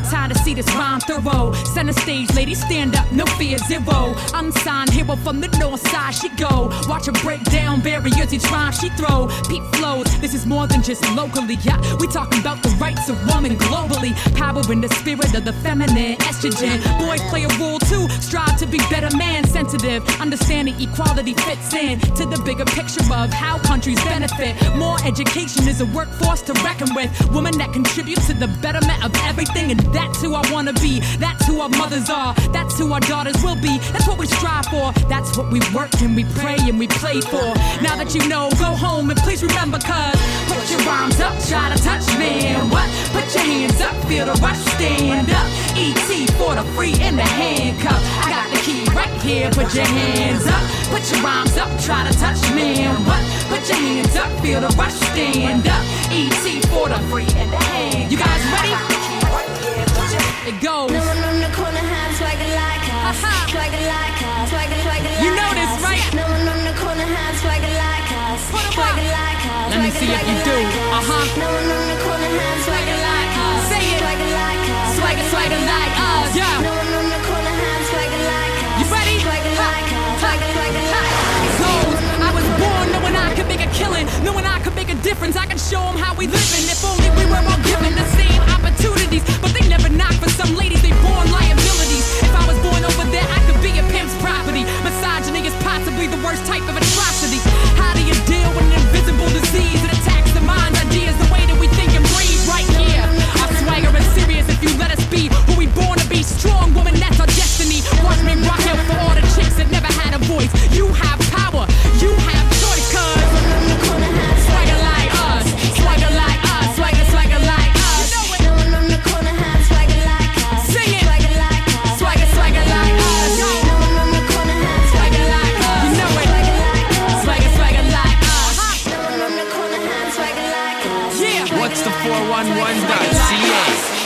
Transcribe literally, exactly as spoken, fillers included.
Time to see this rhyme thorough. Center stage, ladies stand up, no fear, zero. Unsigned hero from the north side, she go. Watch her break down barriers each rhyme she throw. Peep flows, this is more than just locally, yeah. We talking about the rights of women globally. Power in the spirit of the feminine, estrogen. Boys play a role too, strive to be better man, sensitive. Understanding equality fits in to the bigger picture of how countries benefit. More education is a workforce to reckon with. Women that contribute to the betterment of everything, and that's who I wanna be. That's who our mothers are. That's who our daughters will be. That's what we strive for. That's what we work and we pray and we play for. Now that you know, go home and please remember, cause put your rhymes up, try to touch me. What? Put your hands up, feel the rush, stand up. E T for the free in the handcuff. I got the key right here, put your hands up. Put your rhymes up, try to touch me. What? Put your hands up, feel the rush, stand up. E T for the free in the hand. You guys ready? It goes. No one on the corner has swagger like us. Swagger like us. Swagger, swagger like us. You know this, right? No one on the corner has swagger like us. Swagger like us. Let me see if you do. Uh-huh. No one on the corner has swagger like us. Say it. Swagger like us. Swagger, swagger like us. Yeah. No one on the corner has swagger like us. You ready? Swagger like us. Swagger, swagger like us. Goes. I was born knowing I could make a killing, knowing I could make a difference. I can show them how we living. If only we were all given the same opportunities. But they never knock for some ladies, they born liabilities. If I was born over there, I could be a pimp's property. Misogyny is possibly the worst type of atrocity. How do you deal with an invisible disease that attacks the minds, ideas, the way that we think and breathe right here? Our swagger is serious if you let us be who we born to be. Strong woman, that's our destiny. Watch me rock out for all the chicks that never had a voice. You have power, you have choice, cause swagger like us, swagger like us, swagger, swagger like us. No one on the corner has swagger like us. Sing it. Swagger like us. Swagger, swagger like us. No one on the corner has swagger like us. You know it. Swagger like us. Swagger, swagger like us. No one on the corner has swagger like us. Yeah. What's the four one one dot C A?